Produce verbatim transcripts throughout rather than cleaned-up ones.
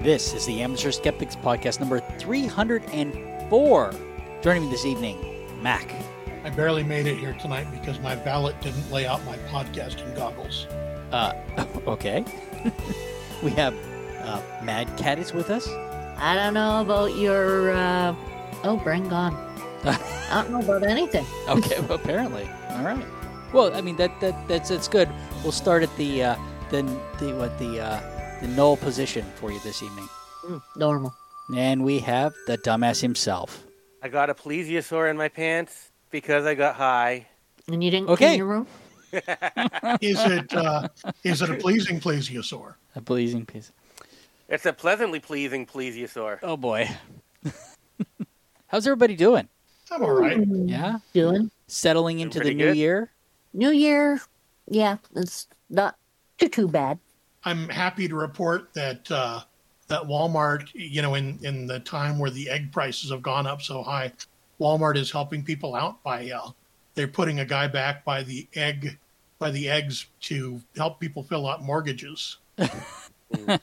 This is the Amateur Skeptics Podcast number three hundred four. Joining me this evening, Mac. I barely made it here tonight because my valet didn't lay out my podcasting goggles. Uh, okay. We have uh, Mad Cat is with us. I don't know about your, uh... oh, Bren gone. I don't know about anything. Okay, well, apparently. All right. Well, I mean, that, that that's it's good. We'll start at the, uh, the, the what, the, uh, the null position for you this evening. Mm, normal. And we have the dumbass himself. I got a plesiosaur in my pants because I got high. And you didn't Okay. clean your room? Is it uh, is it a pleasing plesiosaur? A pleasing piece. It's a pleasantly pleasing plesiosaur. Oh, boy. How's everybody doing? I'm all right. Yeah? Doing? Settling into the pretty new good. year? New Year, yeah, it's not too, too bad. I'm happy to report that uh, that Walmart, you know, in, in the time where the egg prices have gone up so high, Walmart is helping people out by uh, they're putting a guy back by the egg by the eggs to help people fill out mortgages. Uh,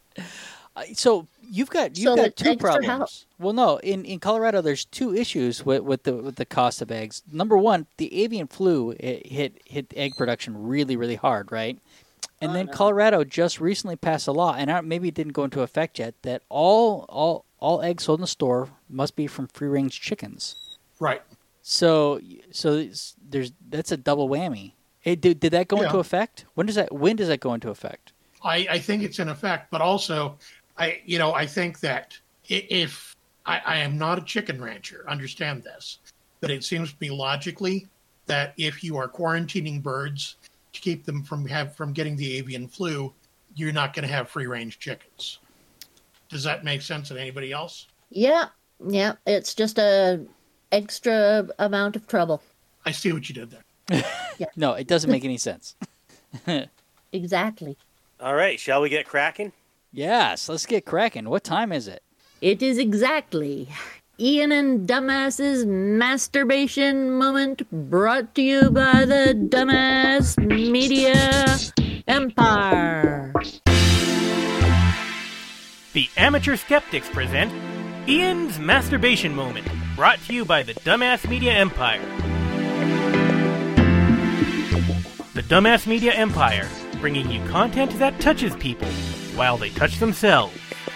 So you've got you've So got it's two extra help. problems. Well, no, in, in Colorado, there's two issues with, with the with the cost of eggs. Number one, the avian flu it hit hit egg production really really hard, right? And Oh, then no. Colorado just recently passed a law, and I- maybe it didn't go into effect yet, that all all all eggs sold in the store must be from free range chickens. Right. So so it's- there's that's a double whammy. It, did did that go Yeah. into effect? When does that when does that go into effect? I, I think it's in effect, but also, I you know, I think that i- if I, I am not a chicken rancher, understand this, but it seems to me logically that if you are quarantining birds to keep them from have from getting the avian flu, you're not going to have free range chickens. Does that make sense to anybody else? Yeah, yeah, it's just a extra amount of trouble. I see what you did there. No, it doesn't make any sense. Exactly. All right, shall we get cracking? Yes, let's get cracking. What time is it? It is exactly Ian and Dumbass's masturbation moment, brought to you by the Dumbass Media Empire. The Amateur Skeptics present Ian's Masturbation Moment, brought to you by the Dumbass Media Empire. The Dumbass Media Empire, bringing you content that touches people while they touch themselves.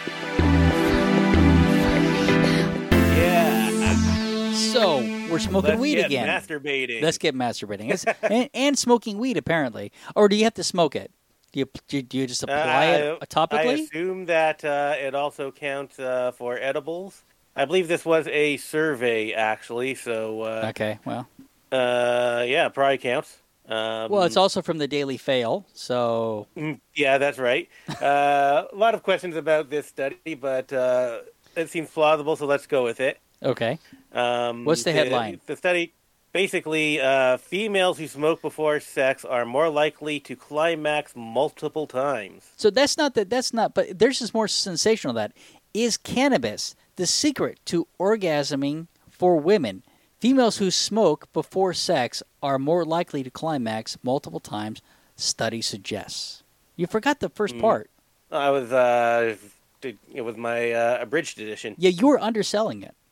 Yeah. So, we're smoking Let's weed get again. masturbating. Let's get masturbating. It's- and, and smoking weed, apparently. Or do you have to smoke it? Do you, do, do you just apply Uh, it I topically? assume that uh, it also counts uh, for edibles. I believe this was a survey, actually, so uh, Okay, well. uh, yeah, probably counts. Um, Well, it's also from the Daily Fail, so... Mm, Yeah, that's right. Uh, a lot of questions about this study, but uh, it seems plausible, so let's go with it. Okay. Um, What's the headline? The, study, basically, uh, females who smoke before sex are more likely to climax multiple times. So that's not that. That's not. But there's just more sensational. That is cannabis the secret to orgasming for women. Females who smoke before sex are more likely to climax multiple times. Study suggests. You forgot the first Mm. part. I was, uh, it was my uh, abridged edition. Yeah, you were underselling it.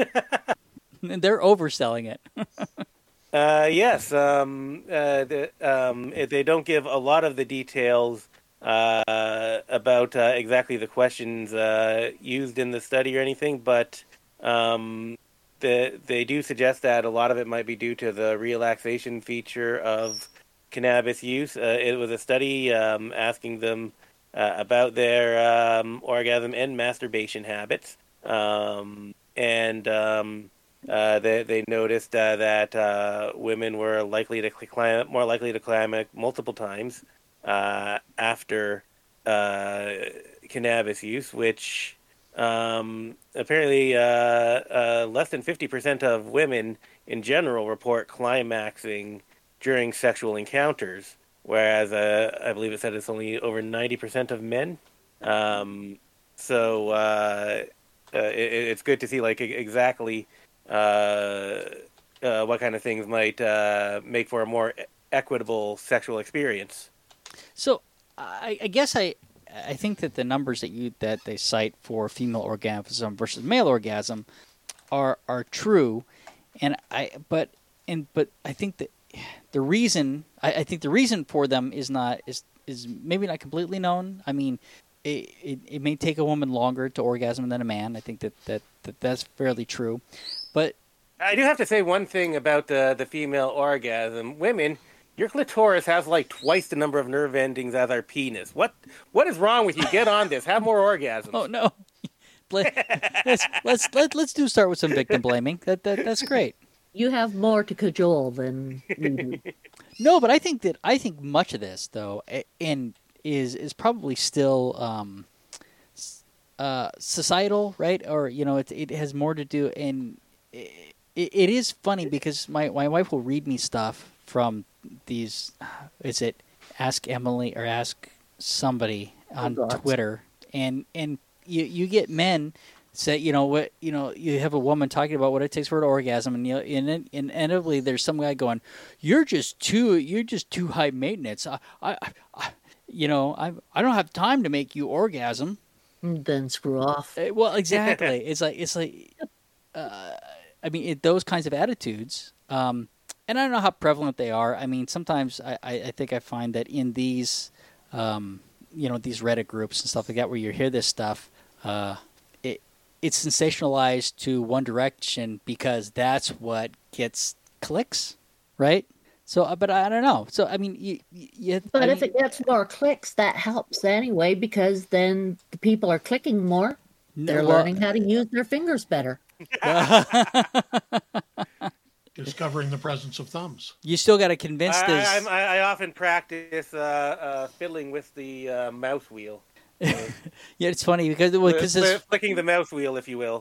And they're overselling it. Uh, yes, um, uh, the, um, it- they don't give a lot of the details uh, about uh, exactly the questions uh, used in the study or anything, but um, the, they do suggest that a lot of it might be due to the relaxation feature of cannabis use. Uh, it was a study um, asking them uh, about their um, orgasm and masturbation habits, um, and um, uh, they they noticed uh, that uh, women were likely to climb, more likely to climax multiple times uh, after uh, cannabis use, which um, apparently uh, uh, less than fifty percent of women in general report climaxing during sexual encounters, whereas uh, I believe it said it's only over ninety percent of men. Um, so uh, uh, it, it's good to see like e- exactly uh, uh, what kind of things might uh, make for a more equitable sexual experience. So I, I guess I I think that the numbers that you that they cite for female orgasm versus male orgasm are are true, and I but and but I think that the reason I, I think the reason for them is not is is maybe not completely known. I mean, it, it it may take a woman longer to orgasm than a man. I think that that, that that's fairly true, but I do have to say one thing about the the female orgasm. Women, your clitoris has like twice the number of nerve endings as our penis. What what is wrong with you? Get on this. Have more orgasms. Oh no. Let, let's let's let, let's do start with some victim blaming. That that that's great. You have more to cajole than we do. No, but I think that I think much of this though, a- and is is probably still um, s- uh, societal, right? Or you know, it it has more to do. And it, it is funny because my my wife will read me stuff from these. Is it Ask Emily or Ask somebody on Oh, God. Twitter, and and you you get men say, you know what, you know, you have a woman talking about what it takes for her to orgasm, and you know, and then inevitably there's some guy going, "You're just too, you're just too high maintenance. I, I, I you know, I, I don't have time to make you orgasm." Then screw off. Uh, Well, exactly. It's like it's like, uh, I mean, it, those kinds of attitudes. Um, and I don't know how prevalent they are. I mean, sometimes I, I, I think I find that in these, um, you know, these Reddit groups and stuff like that, where you hear this stuff, uh, it it's sensationalized to one direction because that's what gets clicks, right? So, uh, but I, I don't know. So, I mean, you, you, But I if mean, it gets more clicks, that helps anyway, because then the people are clicking more. They're well- learning how to use their fingers better. Discovering the presence of thumbs. you still got to convince I, this. I'm- I, I often practice uh, uh, fiddling with the uh, mouse wheel. Yeah, it's funny because well, Fli- because fli- this, flicking the mouse wheel, if you will.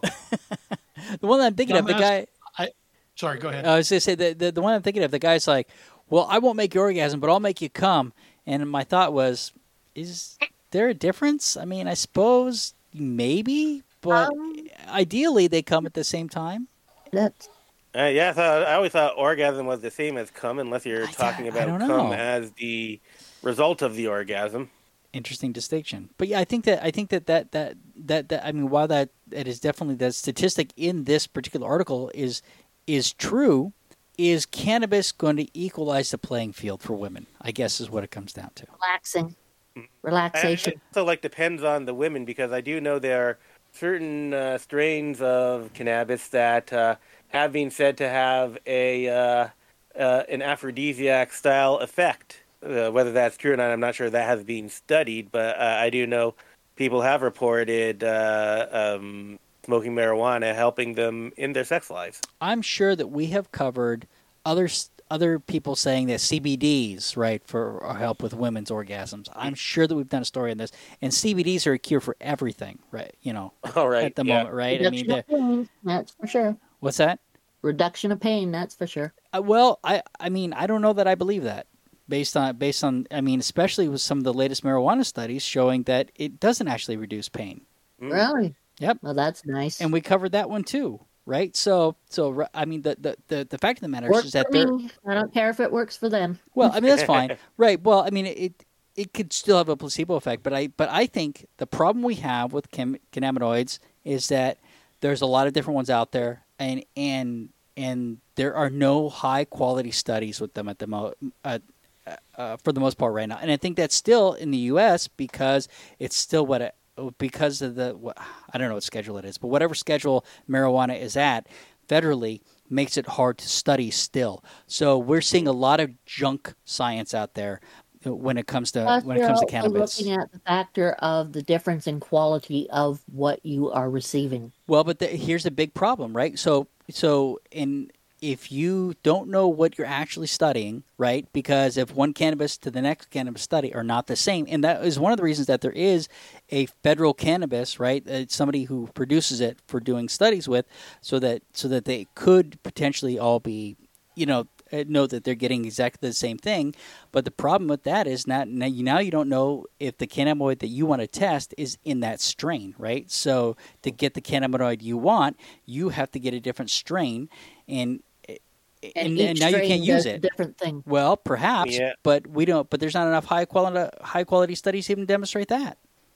the one that I'm thinking of, the Dumbass. guy. I, sorry, go ahead. I was going to say the, the the one I'm thinking of, the guy's like, "Well, I won't make you orgasm, but I'll make you come." And my thought was, is there a difference? I mean, I suppose maybe, but Um, ideally they come at the same time. That's Uh, yeah, I, thought, I always thought orgasm was the same as cum, unless you're I th- talking I about don't cum know. as the result of the orgasm. Interesting distinction. But yeah, I think that I think that that that that, that I mean, while that it is definitely the statistic in this particular article is is true, is cannabis going to equalize the playing field for women? I guess is what it comes down to. relaxing. I, Relaxation. it also like depends on the women, because I do know there are certain uh, strains of cannabis that uh, have been said to have a uh, uh, an aphrodisiac style effect. Uh, whether that's true or not, I'm not sure that has been studied, but uh, I do know people have reported uh, um, smoking marijuana helping them in their sex lives. I'm sure that we have covered other s- other people saying that C B Ds, right, for uh, help with women's orgasms. I'm sure that we've done a story on this, and C B Ds are a cure for everything, right? You know, All right, at the yeah. moment, right? I mean, Reduction they're- of pain, that's for sure. what's that? Reduction of pain, that's for sure. Uh, well, I I mean, I don't know that I believe that. Based on based on, I mean, especially with some of the latest marijuana studies showing that it doesn't actually reduce pain. Mm. Really? Yep. Well, that's nice. And we covered that one too, right? So, so I mean, the the, the, the fact of the matter Works is that for they're me. I don't care if it works for them. well. I mean, that's fine, right? Well, I mean, it it could still have a placebo effect, but I but I think the problem we have with chem, cannabinoids is that there's a lot of different ones out there, and and and there are no high quality studies with them at the mo uh, uh, for the most part right now. And I think that's still in the U S because it's still what it, because of the what, I don't know what schedule it is, but whatever schedule marijuana is at federally makes it hard to study still. So we're seeing a lot of junk science out there when it comes to Plus, when it you're comes to also cannabis. looking at the factor of the difference in quality of what you are receiving. Well, but the, here's the big problem, right? So, so in if you don't know what you're actually studying, right? Because if one cannabis to the next cannabis study are not the same, and that is one of the reasons that there is a federal cannabis, right? It's somebody who produces it for doing studies with, so that so that they could potentially all be, you know, know that they're getting exactly the same thing. But the problem with that is not now you, now you don't know if the cannabinoid that you want to test is in that strain, right? So to get the cannabinoid you want, you have to get a different strain, and And, and, each and now you strain can't use does a it. different thing. Well, perhaps, Yeah. but we don't. But there's not enough high quality high quality studies to even demonstrate that.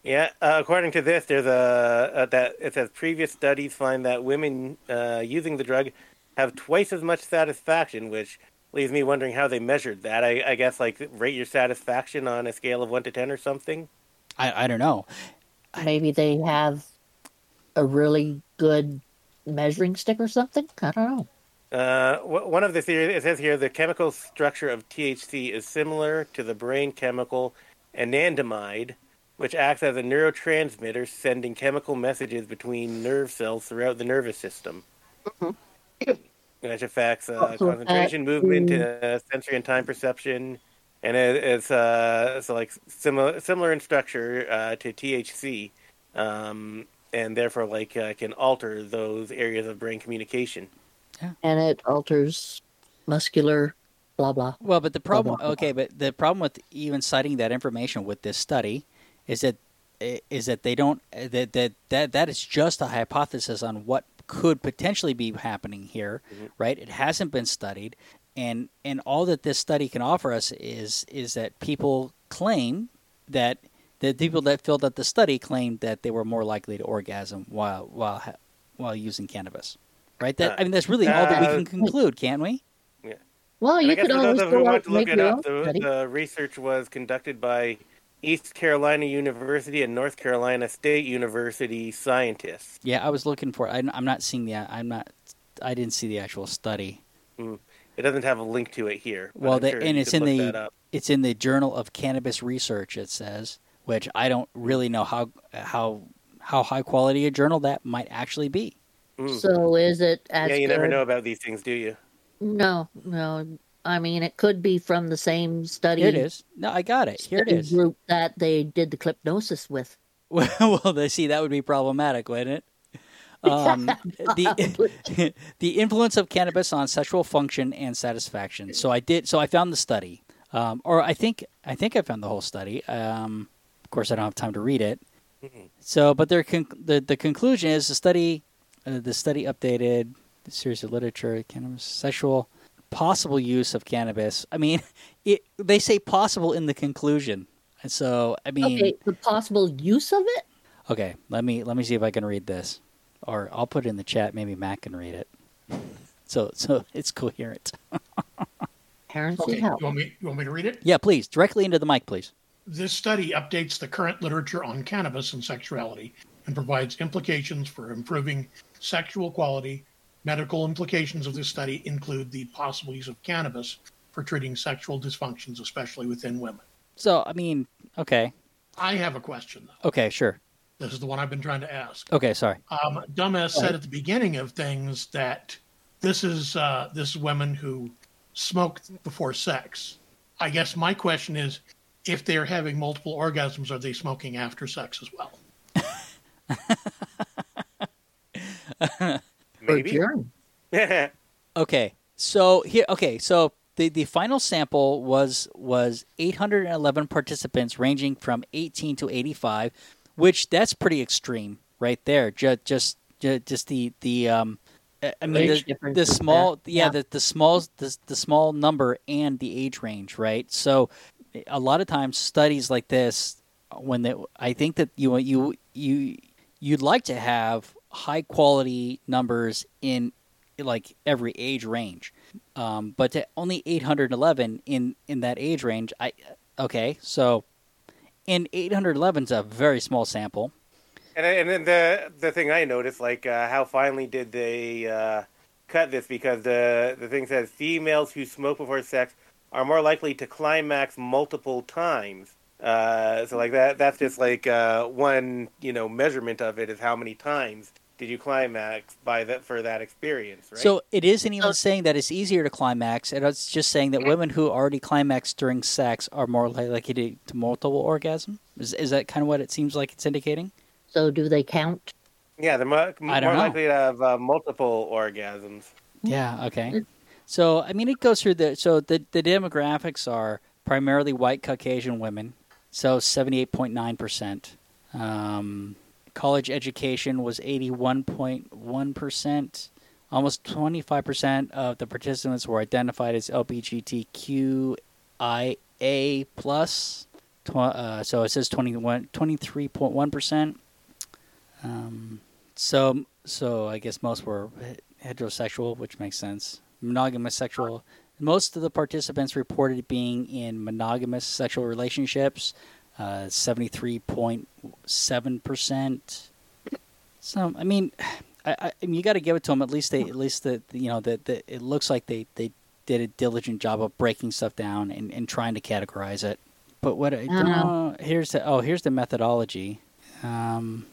Yeah, uh, according to this, there's a, a that it says previous studies find that women uh, using the drug have twice as much satisfaction, which leaves me wondering how they measured that. I, I guess like rate your satisfaction on a scale of one to ten or something. I, I don't know. Maybe they have a really good measuring stick or something. I don't know. Uh, one of the theories, it says here, the chemical structure of T H C is similar to the brain chemical anandamide, which acts as a neurotransmitter, sending chemical messages between nerve cells throughout the nervous system. Mm-hmm. Which affects uh, Oh, so concentration, that- movement, uh, sensory and time perception, and it, it's uh, so like similar similar in structure uh, to T H C, um, and therefore like uh, can alter those areas of brain communication. And it alters muscular blah blah. Well, but the problem, blah, blah. okay, but the problem with even citing that information with this study is that is that they don't that that that, that is just a hypothesis on what could potentially be happening here, mm-hmm. right? It hasn't been studied, and and all that this study can offer us is is that people claim that the people that filled out the study claimed that they were more likely to orgasm while while while using cannabis, right? That I mean, that's really all that we can conclude, can't we? Yeah. Well, And you I guess could for always those who go want out to and look make it your up, own the, study. the research was conducted by East Carolina University and North Carolina State University scientists. Yeah, I was looking for. I, I'm not seeing the. I'm not. I didn't see the actual study. Mm. It doesn't have a link to it here. but Well, I'm the, sure and you it's could in look that the up. it's in the Journal of Cannabis Research. It says, which I don't really know how how how high quality a journal that might actually be. Mm. So is it as Yeah, you good? never know about these things, do you? No, no. I mean, it could be from the same study. Here it is. No, I got it. Here it study is. Group that they did the clipnosis with. Well, they see that would be problematic, wouldn't it? Um, the the influence of cannabis on sexual function and satisfaction. So I did. So I found the study, um, or I think I think I found the whole study. Um, of course, I don't have time to read it. Mm-hmm. So, but their con- the the conclusion is the study uh, the study updated the series of literature cannabis sexual possible use of cannabis. I mean, it they say possible in the conclusion, and so I mean, Okay, the possible use of it? okay. Let me let me see if I can read this. Or I'll put it in the chat. Maybe Matt can read it. So, so it's coherent. Parents Okay, need help. you want me? You want me to read it? Yeah, please, directly into the mic, please. This study updates the current literature on cannabis and sexuality and provides implications for improving sexual quality. Medical implications of this study include the possible use of cannabis for treating sexual dysfunctions, especially within women. So, I mean, okay, I have a question, though. okay, sure, This is the one I've been trying to ask. okay, sorry. Um, Dumbass said at the beginning of things that this is uh, this is women who smoke before sex. I guess my question is, if they're having multiple orgasms, are they smoking after sex as well? Maybe. Or urine. Okay, so here, okay, so the, the final sample was was eight hundred eleven participants, ranging from eighteen to eighty-five, which that's pretty extreme, right there. Just just just the the um, I mean Age the, difference the is small there. yeah, Yeah. the the small the, the small number and the age range, right? So a lot of times studies like this, when they, I think that you you you you'd like to have high quality numbers in like every age range, um, but to only eight hundred eleven in in that age range, I okay, so in eight hundred eleven is a very small sample. And and then the the thing I noticed, like uh, how finally did they uh, cut this? Because the the thing says females who smoke before sex are more likely to climax multiple times. Uh, so like that that's just like uh, one you know measurement of it is how many times did you climax by that for that experience, right? So it isn't even saying that it's easier to climax. It's just saying that women who already climax during sex are more likely to, to multiple orgasm. Is is that kind of what it seems like it's indicating? So do they count? yeah, they're more, more I don't know. likely to have uh, multiple orgasms. Yeah. Okay. So I mean, it goes through the so the the demographics are primarily white Caucasian women. So seventy-eight point nine percent. Um, college education was eighty-one point one percent. Almost twenty-five percent of the participants were identified as L G B T Q I A plus. Tw- uh, so it says twenty-one, twenty-three point one percent. Um, so, so I guess most were heterosexual, which makes sense. Monogamous sexual. Most of the participants reported being in monogamous sexual relationships, uh, seventy-three point seven percent. So, I mean, I, I mean, you got to give it to them. At least they, at least the, you know, that the, it looks like they, they did a diligent job of breaking stuff down and, and trying to categorize it. But what I don't know, here's the oh here's the methodology. Um,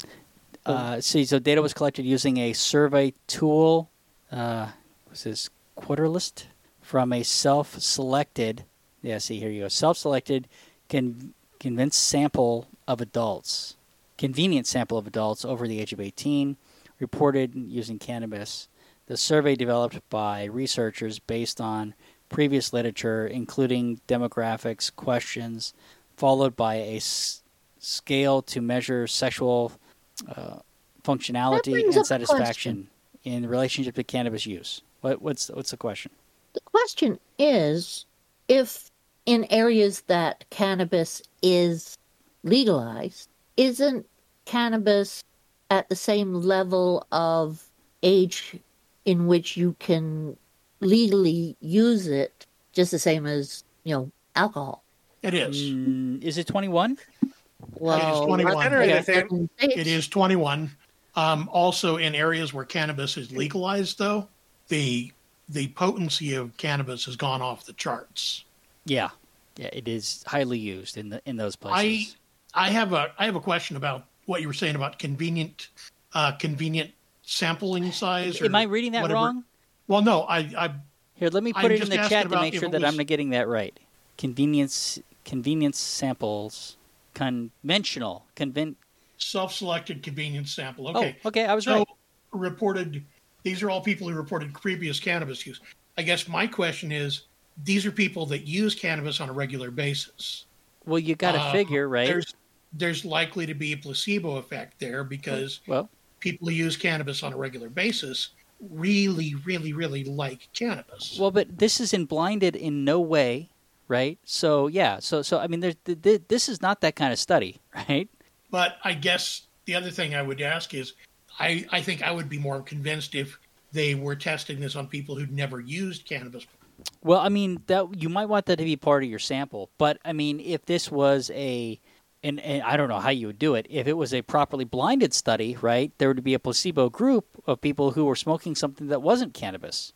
uh, see, so data was collected using a survey tool. Uh, what's this? Quadralist from a self-selected. Yeah, see here you go. Self-selected, con- convinced sample of adults, convenient sample of adults over the age of eighteen, reported using cannabis. The survey developed by researchers based on previous literature, including demographics questions, followed by a s- scale to measure sexual uh, functionality and satisfaction in relationship to cannabis use. What, what's what's the question? The question is, if in areas that cannabis is legalized, isn't cannabis at the same level of age in which you can legally use it, just the same as, you know, alcohol? It is. Mm, is it twenty-one? Well, It is twenty-one. okay. It is twenty-one. Um, also, in areas where cannabis is legalized, though, the the potency of cannabis has gone off the charts. Yeah, yeah, it is highly used in the in those places. I I have a I have a question about what you were saying about convenient uh, convenient sampling size. Or Am I reading that whatever. wrong? Well, no. I, I Here, let me put I'm it in just the asking chat to about make if sure it that was- I'm getting that right. Convenience convenience samples, conventional, conven. self-selected convenience sample. Okay. Oh, okay, I was so right. reported. These are all people who reported previous cannabis use. I guess my question is, these are people that use cannabis on a regular basis. Well, you got to Uh, figure, right? There's there's likely to be a placebo effect there because Well, people who use cannabis on a regular basis really, really, really like cannabis. well, but this is in blinded in no way, right? So yeah, so so I mean, there's th- th- this is not that kind of study, right? But I guess the other thing I would ask is, I, I think I would be more convinced if they were testing this on people who'd never used cannabis. Well, I mean that you might want that to be part of your sample, but I mean, if this was a And, and I don't know how you would do it. If it was a properly blinded study, right, there would be a placebo group of people who were smoking something that wasn't cannabis.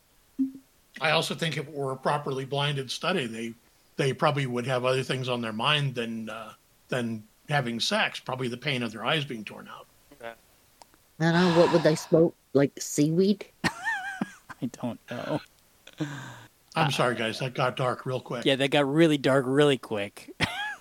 I also think if it were a properly blinded study, they they probably would have other things on their mind than uh, than having sex. Probably the pain of their eyes being torn out. I don't know, what would they smoke? Like seaweed? I don't know. I'm sorry, guys. That got dark real quick. Yeah, that got really dark really quick.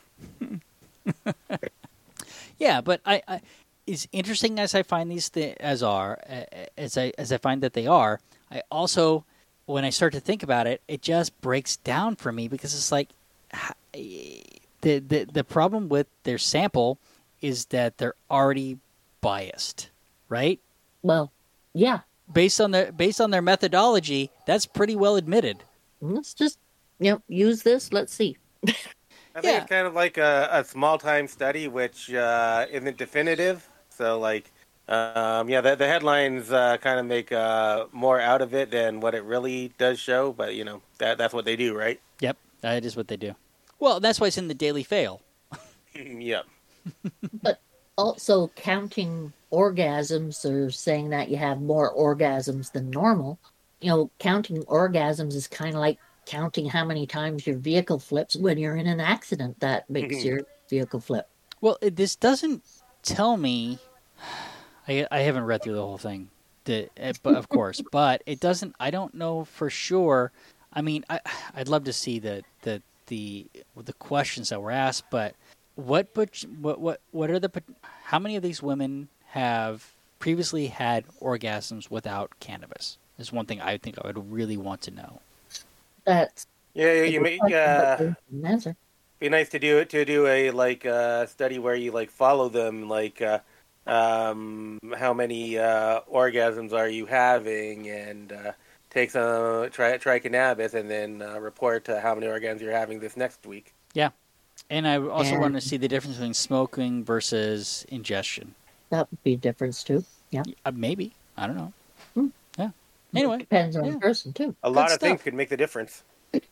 Yeah, but I, I, as interesting as I find these th- as are, as I as I find that they are, I also, when I start to think about it, it just breaks down for me because it's like, the the the problem with their sample is that they're already biased, right? Well, yeah. Based on their based on their methodology, that's pretty well admitted. Let's just, you know, use this. Let's see. I think Yeah. it's kind of like a, a small time study, which uh, isn't definitive. So, like, um, yeah, the, the headlines uh, kind of make uh, more out of it than what it really does show. But you know, that that's what they do, right? Yep, that is what they do. Well, that's why it's in the Daily Fail. Yep. But also counting orgasms or saying that you have more orgasms than normal. You know, counting orgasms is kind of like counting how many times your vehicle flips when you're in an accident that makes your vehicle flip. Well, it, this doesn't tell me. I, I haven't read through the whole thing, the, uh, but of course, but it doesn't. I don't know for sure. I mean, I I'd love to see the the the the questions that were asked, but what but what what what are the how many of these women have previously had orgasms without cannabis? Is one thing I think I would really want to know. That's Yeah, you, you make uh, an answer. be nice to do it to do a like uh, study where you like follow them, like uh, um, how many uh, orgasms are you having, and uh, take some try try cannabis, and then uh, report uh, how many orgasms you're having this next week. Yeah, And I also And- want to see the difference between smoking versus ingestion. That would be a difference too. Yeah. Uh, maybe. I don't know. Hmm. Yeah. Anyway. Depends on yeah. the person too. A lot of stuff. things could make the difference,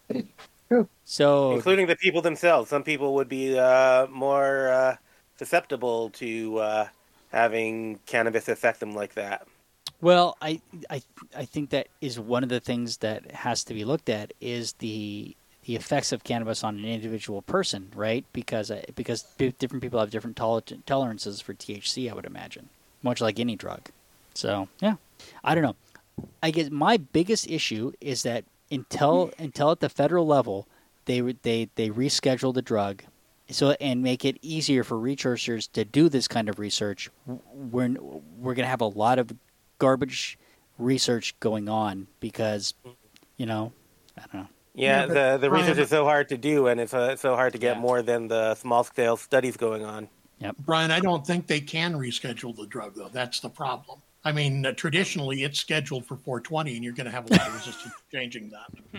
True. So, including the people themselves. Some people would be uh, more uh, susceptible to uh, having cannabis affect them like that. well, I, I, I think that is one of the things that has to be looked at is the the effects of cannabis on an individual person, right? Because uh, because di- different people have different tol- tolerances for T H C, I would imagine, much like any drug. So, yeah, I don't know. I guess my biggest issue is that until until at the federal level, they they they reschedule the drug, so and make it easier for researchers to do this kind of research. We're we're going to have a lot of garbage research going on because, you know, I don't know. Yeah, Yeah, but the the research Brian- is so hard to do, and it's uh, so hard to get Yeah. more than the small scale studies going on. Brian, I don't think they can reschedule the drug, though. That's the problem. I mean, uh, traditionally, it's scheduled for four twenty, and you're going to have a lot of resistance to changing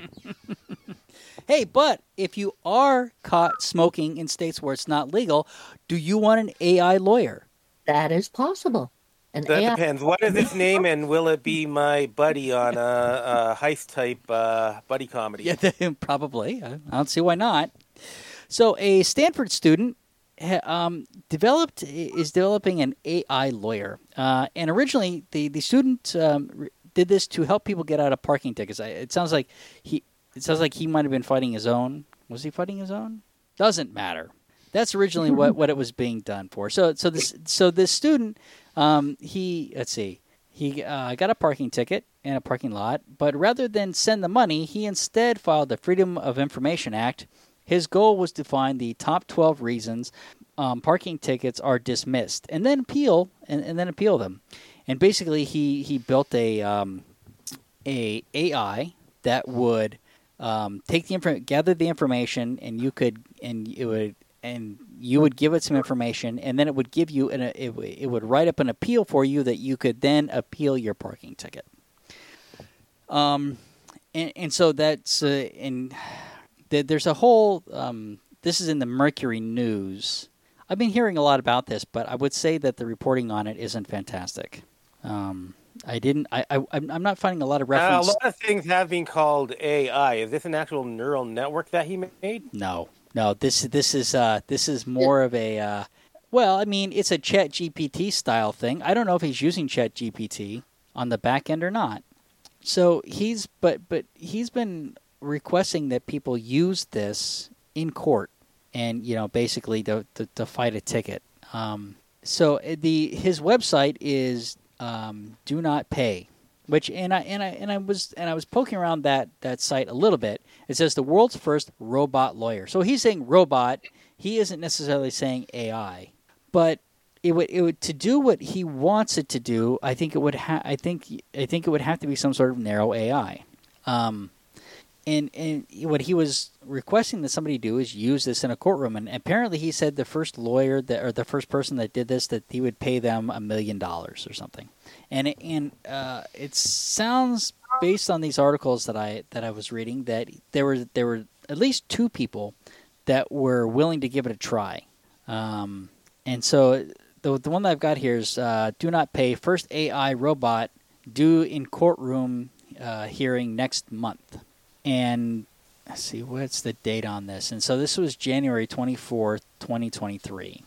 that. Hey, but if you are caught smoking in states where it's not legal, do you want an A I lawyer? That is possible. And That A I depends. What is its name, and will it be my buddy on a, a heist type uh, buddy comedy? Yeah, probably. I I don't see why not. So, a Stanford student ha- um, developed is developing an A I lawyer, uh, and originally the the student um, re- did this to help people get out of parking tickets. I, it sounds like he it sounds like he might have been fighting his own. Was he fighting his own? Doesn't matter. That's originally what, what it was being done for. So so this so this student um, he let's see he uh, got a parking ticket in a parking lot, but rather than send the money, he instead filed the Freedom of Information Act. His goal was to find the top twelve reasons um, parking tickets are dismissed, and then appeal and, and then appeal them. And basically, he he built a um, a AI that would um, take the info, gather the information, and you could and it would and you would give it some information, and then it would give you an it, it would write up an appeal for you that you could then appeal your parking ticket. Um, and and so that's uh, in. There's a whole. Um, this is in the Mercury News. I've been hearing a lot about this, but I would say that the reporting on it isn't fantastic. Um, I didn't. I, I. I'm I'm not finding a lot of Uh, a reference. lot of things have been called A I. Is this an actual neural network that he made? No, no. This this is uh this is more of a. Uh, well, I mean, it's a Chat G P T style thing. I don't know if he's using Chat G P T on the back end or not. So he's but but he's been requesting that people use this in court, and you know, basically to to, to fight a ticket. Um, so the his website is um, Do Not Pay, which and I and I and I was and I was poking around that that site a little bit. It says the world's first robot lawyer. So he's saying robot. He isn't necessarily saying A I, but it would it would to do what he wants it to do. I think it would ha- I think I think it would have to be some sort of narrow A I. Um, And, and what he was requesting that somebody do is use this in a courtroom. And apparently he said the first lawyer that, or the first person that did this, that he would pay them a million dollars or something. And it, and uh, it sounds, based on these articles that I that I was reading, that there were there were at least two people that were willing to give it a try. Um, and so the the one that I've got here is uh, Do Not Pay, first A I robot due in courtroom uh, hearing next month. And let's see, what's the date on this? And so this was January twenty-fourth, twenty twenty-three.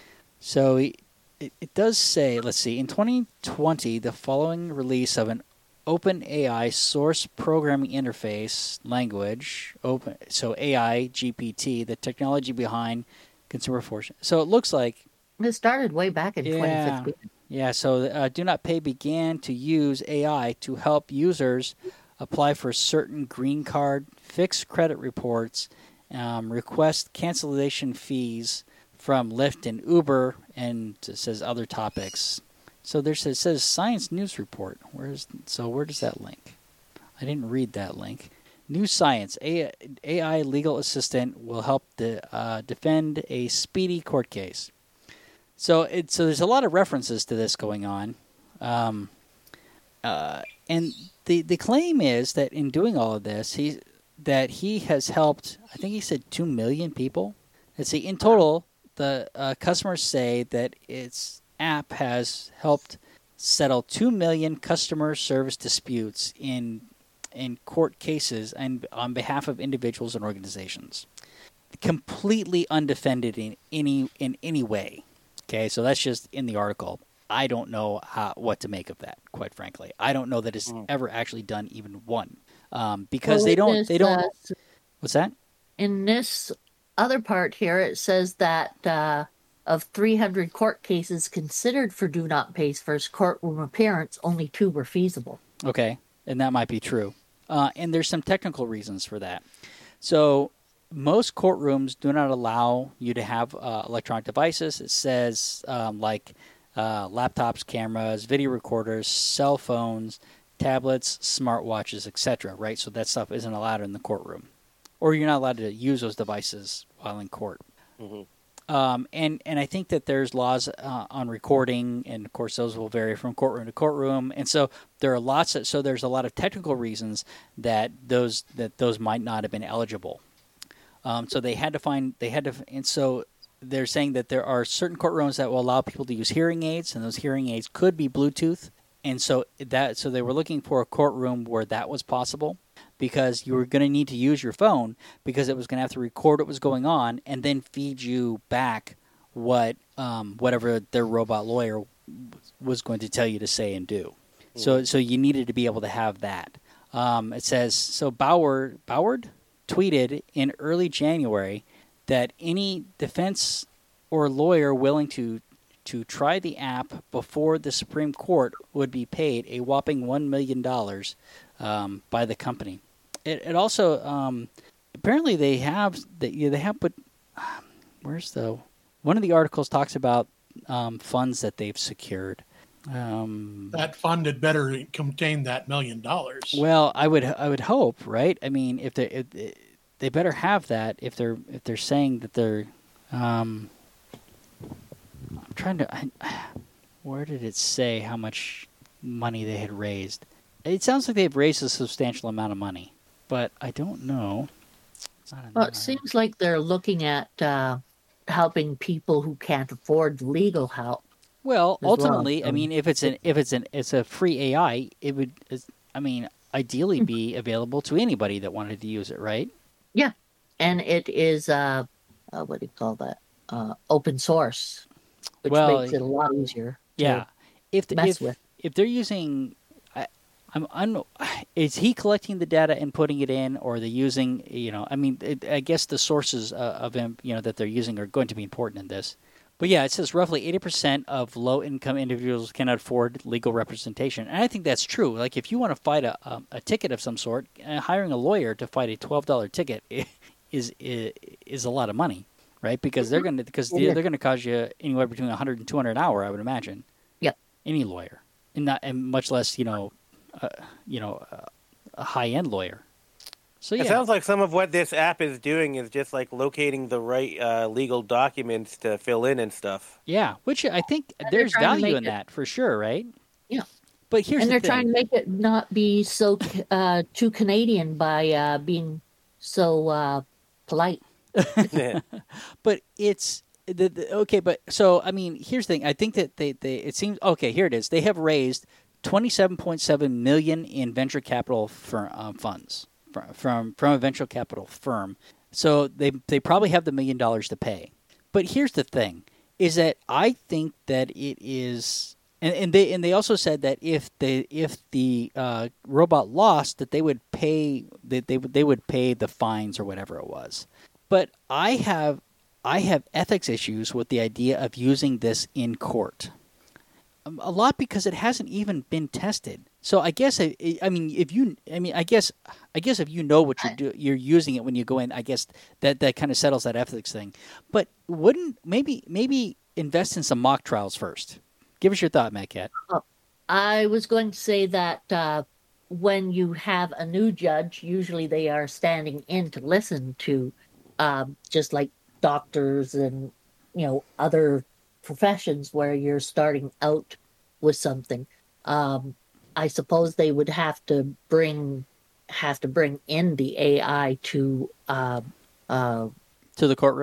So it, it does say, let's see, in twenty twenty, the following release of an OpenAI source programming interface language, open, so A I, G P T, the technology behind Consumer Force. So it looks like... It started way back in Yeah. twenty fifteen. Yeah, so uh, Do Not Pay began to use A I to help users apply for certain green card, fix credit reports, um, request cancellation fees from Lyft and Uber, and it says other topics. So there's it says Science News Report. Where's so where does that link? I didn't read that link. New Science A I legal assistant will help de, uh, defend a speedy court case. So it so there's a lot of references to this going on. Um, uh, and the the claim is that in doing all of this, he that he has helped. I think he said two million people. Let's see. In total, the uh, customers say that its app has helped settle two million customer service disputes in in court cases and on behalf of individuals and organizations. Completely undefended in any in any way. Okay, so that's just in the article. I don't know how, what to make of that, quite frankly. I don't know that it's mm. ever actually done even one, um, because well, they don't. This, they don't. Uh, what's that? In this other part here, it says that uh, of three hundred court cases considered for do not pay's first courtroom appearance, only two were feasible. Okay, and that might be true. Uh, and there's some technical reasons for that. So most courtrooms do not allow you to have uh, electronic devices. It says um, like. Uh, laptops, cameras, video recorders, cell phones, tablets, smartwatches, et cetera. Right, so that stuff isn't allowed in the courtroom, or you're not allowed to use those devices while in court. Mm-hmm. Um, and and I think that there's laws uh, on recording, and of course those will vary from courtroom to courtroom. And so there are lots of so there's a lot of technical reasons that those that those might not have been eligible. Um, so they had to find they had to, and so. They're saying that there are certain courtrooms that will allow people to use hearing aids, and those hearing aids could be Bluetooth. And so that so they were looking for a courtroom where that was possible, because you were going to need to use your phone because it was going to have to record what was going on and then feed you back what um, whatever their robot lawyer was going to tell you to say and do. Mm-hmm. So so you needed to be able to have that. Um, it says so. Bauer Bauer tweeted in early January that any defense or lawyer willing to to try the app before the Supreme Court would be paid a whopping one million dollars um, by the company. It, it also um, apparently they have they, they have put um, where's the one of the articles talks about um, funds that they've secured. Um, that fund had better contain that million dollars. Well, I would I would hope, right? I mean, if they if, if, they better have that if they're if they're saying that they're. Um, I'm trying to. I, where did it say how much money they had raised? It sounds like they've raised a substantial amount of money, but I don't know. Well, it seems like they're looking at uh, helping people who can't afford legal help. Well, ultimately, well. I mean, if it's an if it's an it's a free A I, it would. I mean, ideally be available to anybody that wanted to use it, right? Yeah, and it is, uh, uh, what do you call that, uh, open source, which well, makes it a lot easier to yeah. if the, mess if, with. If they're using, I, I'm, I'm, is he collecting the data and putting it in, or are they using, you know, I mean, it, I guess the sources uh, of him, you know, that they're using are going to be important in this. But yeah, it says roughly eighty percent of low-income individuals cannot afford legal representation. And I think that's true. Like, if you want to fight a, a, a ticket of some sort, uh, hiring a lawyer to fight a twelve dollars ticket is, is is a lot of money, right? Because they're going to because they're, they're going to cost you anywhere between one hundred and two hundred an hour, I would imagine. Yep. Any lawyer. And not and much less, you know, uh, you know, uh, a high-end lawyer. So, yeah. It sounds like some of what this app is doing is just like locating the right uh, legal documents to fill in and stuff. Yeah, which I think and there's value in it, that for sure, right? Yeah. But here's and the they're thing. trying to make it not be so uh, too Canadian by uh, being so uh, polite. But it's the, the, okay. But so I mean, here's the thing. I think that they, they it seems okay. Here it is. They have raised twenty-seven point seven million in venture capital for, um, funds. From from a venture capital firm, so they they probably have the million dollars to pay. But here's the thing: is that I think that it is, and, and they and they also said that if they if the uh, robot lost, that they would pay that they would they would pay the fines or whatever it was. But I have I have ethics issues with the idea of using this in court. A lot because it hasn't even been tested. So I guess I, I mean if you I mean I guess I guess if you know what you're do, you're using it when you go in, I guess that, that kind of settles that ethics thing. But wouldn't maybe maybe invest in some mock trials first? Give us your thought, Mad Cat. Oh, I was going to say that uh, when you have a new judge, usually they are standing in to listen to, um, just like doctors and you know other professions where you're starting out with something. Um, I suppose they would have to bring have to bring in the A I to uh, uh, to the courtroom.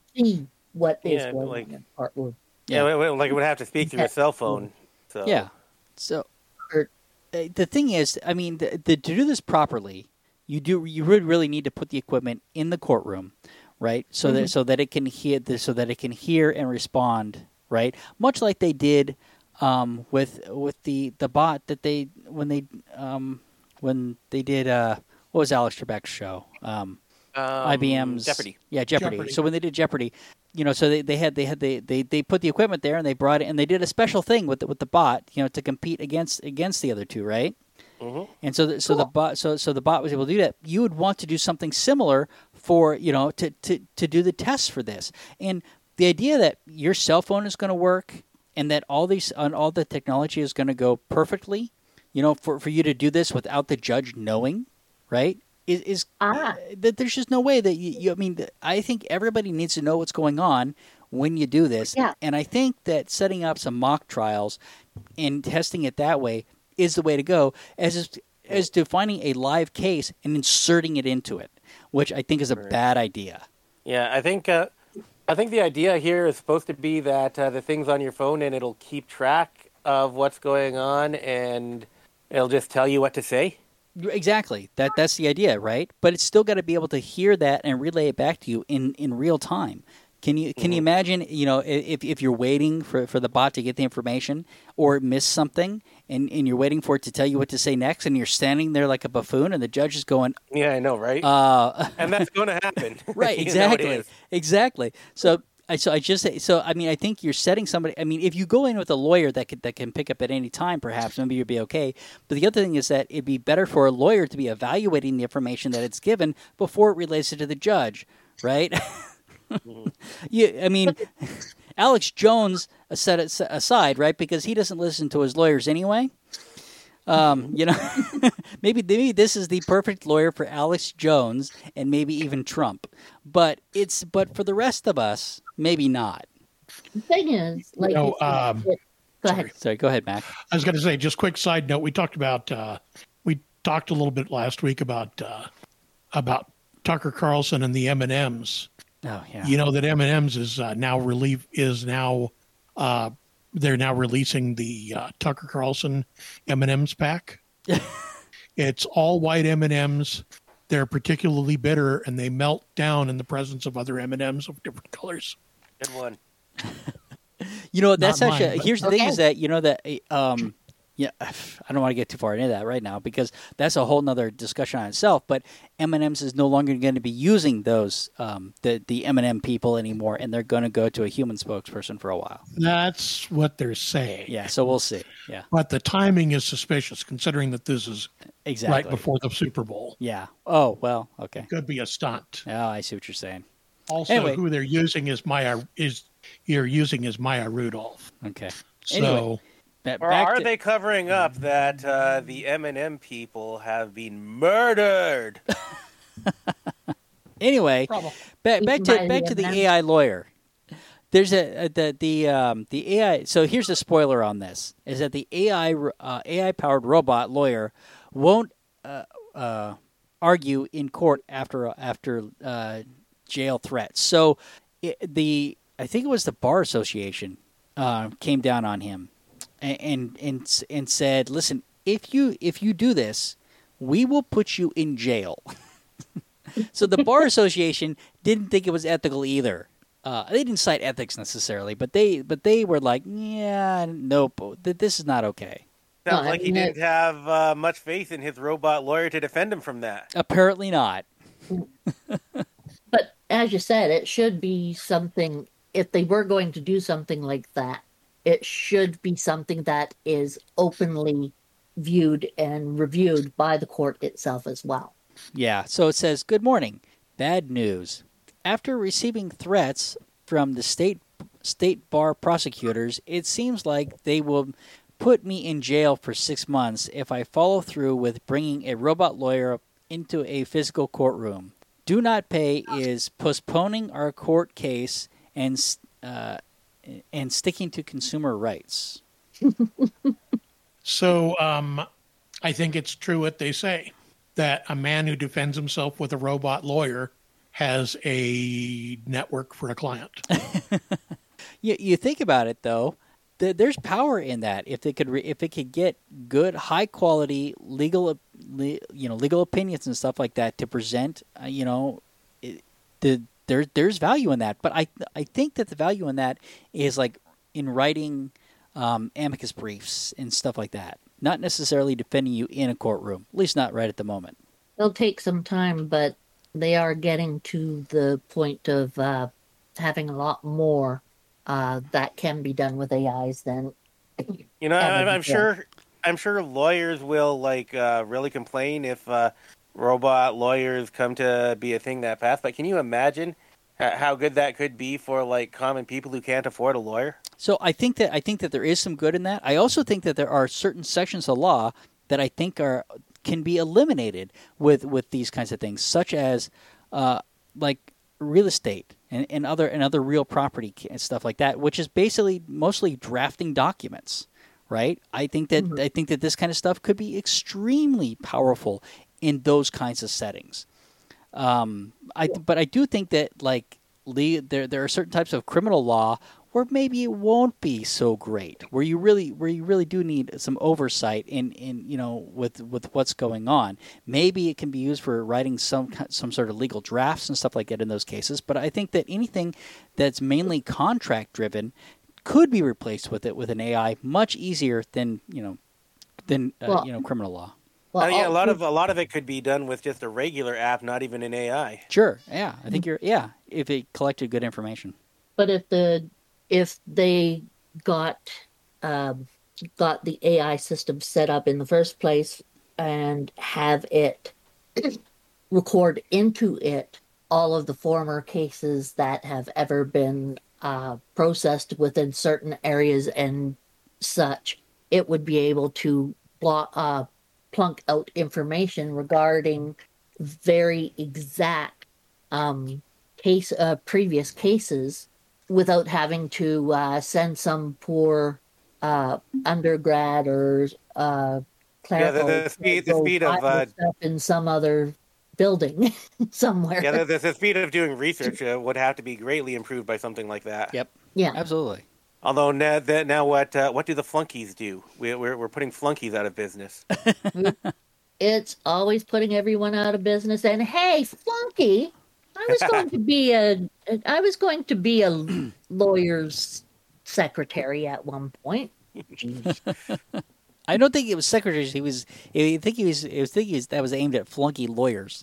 see what is Yeah, going like- on in the courtroom. Yeah, Yeah. it- it- like it would have to speak through a cell phone. So Yeah. So Or- uh, the thing is, I mean, the, the, to do this properly, you do you really really need to put the equipment in the courtroom, right? So Mm-hmm. that so that it can hear so that it can hear and respond, right? Much like they did um, with with the, the bot that they when they um, when they did uh, what was Alex Trebek's show? Um, um, I B M's Jeopardy. Yeah, Jeopardy. Jeopardy. So when they did Jeopardy, you know, so they, they had they had they, they, they put the equipment there and they brought it and they did a special thing with the, with the bot, you know, to compete against against the other two, right? Mm-hmm. And so the, so the bot so so the bot was able to do that. You would want to do something similar for, you know, to to to do the tests for this. And the idea that your cell phone is going to work and that all these and all the technology is going to go perfectly, you know, for for you to do this without the judge knowing, right? Is, is Ah. that there's just no way that you, you I mean I think everybody needs to know what's going on when you do this. Yeah. And I think that setting up some mock trials and testing it that way is the way to go, as as to finding a live case and inserting it into it, which I think is a bad idea. Yeah, I think uh, I think the idea here is supposed to be that uh, the thing's on your phone and it'll keep track of what's going on and it'll just tell you what to say. Exactly. That that's the idea, right? But it's still got to be able to hear that and relay it back to you in, in real time. Can you can you imagine, you know, if if you're waiting for, for the bot to get the information or miss something and, and you're waiting for it to tell you what to say next and you're standing there like a buffoon and the judge is going, Yeah, I know, right? uh, and that's going to happen. right, You know it exactly. is. Exactly. So I so I just so I mean I think you're setting somebody I mean if you go in with a lawyer that could that can pick up at any time perhaps maybe you'd be okay. But the other thing is that it'd be better for a lawyer to be evaluating the information that it's given before it relates it to the judge, right? You, I mean, Alex Jones set it aside, right? Because he doesn't listen to his lawyers anyway. Um, you know, maybe maybe this is the perfect lawyer for Alex Jones and maybe even Trump. But it's but for the rest of us, maybe not. The thing is, like, know, you said, um, it- go ahead. Sorry, go ahead, Mac. I was going to say, just quick side note. We talked about uh, we talked a little bit last week about uh, about Tucker Carlson and the M and M's. Oh yeah. You know that M and M's is uh, now relieve is now uh, they're now releasing the uh, Tucker Carlson M and M's pack. It's all white M and M's. They're particularly bitter, and they melt down in the presence of other M and M's of different colors. Good one. You know, that's Not actually mine, but- here's the thing Okay. is that you know that um yeah I don't want to get too far into that right now because that's a whole nother discussion on itself. But M and M's is no longer going to be using those um the the M and M people anymore, and they're going to go to a human spokesperson for a while. That's what they're saying. Yeah, so we'll see. Yeah, But the timing is suspicious, considering that this is exactly. right before the Super Bowl. Yeah. Oh well. Okay. Could be a stunt. Oh, I see what you're saying. Also, Anyway. who they're using is Maya is you're using is Maya Rudolph. Okay. So Anyway. Ba- Or back are to- they covering up that uh, the M and M people have been murdered? Anyway, Probably. back, back to By back the to the amount- A I lawyer. There's a, a the the um, the A I. So here's a spoiler on this: is that the A I uh, A I powered robot lawyer won't uh, uh, argue in court after after uh, jail threats. So it, the I think it was the Bar Association uh, came down on him and, and and and said, "Listen, if you if you do this, we will put you in jail." So the Bar Association didn't think it was ethical either. Uh, they didn't cite ethics necessarily, but they but they were like, yeah, nope, th- this is not okay. Sounds No, like he I mean, didn't have uh, much faith in his robot lawyer to defend him from that. Apparently not. But as you said, it should be something, if they were going to do something like that, it should be something that is openly viewed and reviewed by the court itself as well. Yeah, so it says, good morning. Bad news. After receiving threats from the state state bar prosecutors, it seems like they will put me in jail for six months if I follow through with bringing a robot lawyer into a physical courtroom. Do not pay is postponing our court case and uh, and sticking to consumer rights. So um, I think it's true what they say, that a man who defends himself with a robot lawyer has a network for a client. You, you think about it though, th- there's power in that. If they could, re- if it could get good, high quality legal, le- you know, legal opinions and stuff like that to present, uh, you know, it, the there there's value in that. But I I think that the value in that is like in writing um, amicus briefs and stuff like that, not necessarily defending you in a courtroom. At least not right at the moment. It'll take some time, but they are getting to the point of uh, having a lot more uh, that can be done with A Is than. You know, I'm, I'm Yeah. sure. I'm sure lawyers will like uh, really complain if uh, robot lawyers come to be a thing that fast. But can you imagine h- how good that could be for like common people who can't afford a lawyer? So I think that I think that there is some good in that. I also think that there are certain sections of law that I think are can be eliminated with, with these kinds of things, such as uh, like real estate and, and other and other real property and stuff like that, which is basically mostly drafting documents, right? I think that Mhm. I think that this kind of stuff could be extremely powerful in those kinds of settings. Um, I but I do think that like le- there there are certain types of criminal law where maybe it won't be so great, where you really where you really do need some oversight in, in you know with with what's going on. Maybe it can be used for writing some some sort of legal drafts and stuff like that in those cases. But I think that anything that's mainly contract driven could be replaced with it with an A I much easier than you know than uh, Well- you know criminal law. Well, Uh, yeah, a all- lot of a lot of it could be done with just a regular app, not even an A I. Sure, yeah, I think you're yeah if it collected good information. But if the if they got um, got the A I system set up in the first place and have it record into it all of the former cases that have ever been uh, processed within certain areas and such, it would be able to blo- uh, plunk out information regarding very exact um, case uh, previous cases without having to uh, send some poor uh, undergrad or uh, Yeah, the- clerical the speed- the go speed of, file uh, stuff in some other building somewhere. Yeah, the, the speed of doing research uh, would have to be greatly improved by something like that. Yep, Yeah. absolutely. Although now, that, now what uh, what do the flunkies do? We, we're we're putting flunkies out of business. It's always putting everyone out of business. And hey, flunky, I was going to be a I was going to be a lawyer's secretary at one point. Jeez. I don't think it was secretaries. He was. I think he was. I was thinking he was, that was aimed at flunky lawyers.